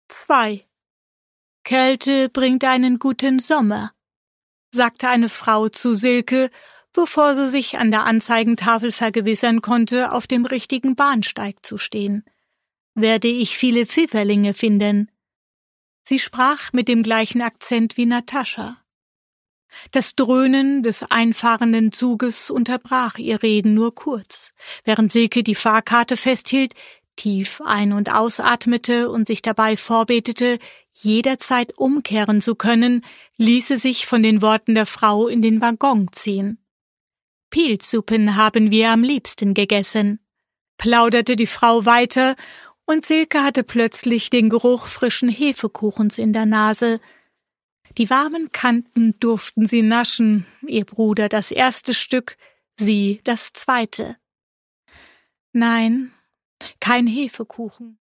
2. Kälte bringt einen guten Sommer, sagte eine Frau zu Silke, bevor sie sich an der Anzeigentafel vergewissern konnte, auf dem richtigen Bahnsteig zu stehen. Werde ich viele Pfifferlinge finden? Sie sprach mit dem gleichen Akzent wie Natascha. Das Dröhnen des einfahrenden Zuges unterbrach ihr Reden nur kurz, während Silke die Fahrkarte festhielt, tief ein- und ausatmete und sich dabei vorbetete, jederzeit umkehren zu können, ließ sie sich von den Worten der Frau in den Waggon ziehen. Pilzsuppen haben wir am liebsten gegessen, plauderte die Frau weiter, und Silke hatte plötzlich den Geruch frischen Hefekuchens in der Nase. Die warmen Kanten durften sie naschen, ihr Bruder das erste Stück, sie das zweite. Nein, kein Hefekuchen.